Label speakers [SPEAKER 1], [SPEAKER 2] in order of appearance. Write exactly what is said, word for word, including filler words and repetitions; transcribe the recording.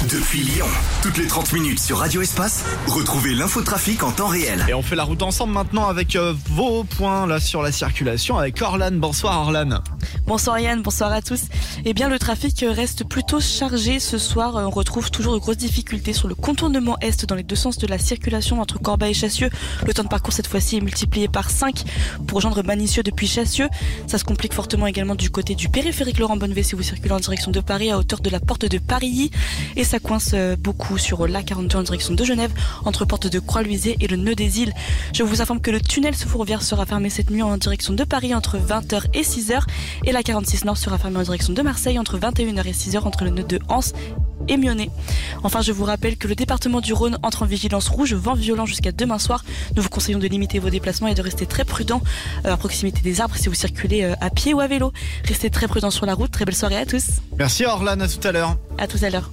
[SPEAKER 1] Depuis Lyon, toutes les trente minutes sur Radio Espace, retrouvez l'infotrafic en temps réel.
[SPEAKER 2] Et on fait la route ensemble maintenant avec euh, vos points là sur la circulation avec Orlan. Bonsoir Orlan.
[SPEAKER 3] Bonsoir Yann, bonsoir à tous. Eh bien le trafic reste plutôt chargé ce soir. On retrouve toujours de grosses difficultés sur le contournement est dans les deux sens de la circulation entre Corbeil et Chassieux. Le temps de parcours cette fois-ci est multiplié par cinq pour rejoindre Manicieux depuis Chassieux. Ça se complique fortement également du côté du périphérique Laurent Bonnevé si vous circulez en direction de Paris à hauteur de la porte de Paris. Et ça coince beaucoup sur l'A quarante-deux en direction de Genève entre porte de Croix-Luisée et le nœud des îles. Je vous informe que le tunnel ferroviaire sera fermé cette nuit en direction de Paris entre vingt heures et six heures et la quarante-six Nord sera fermée en direction de Marseille entre vingt et une heures et six heures entre le nœud de Anse et Mionnet. Enfin, je vous rappelle que le département du Rhône entre en vigilance rouge, vent violent jusqu'à demain soir. Nous vous conseillons de limiter vos déplacements et de rester très prudent à proximité des arbres si vous circulez à pied ou à vélo. Restez très prudents sur la route. Très belle soirée à tous.
[SPEAKER 2] Merci Orlan, à tout à l'heure.
[SPEAKER 3] À tout à l'heure.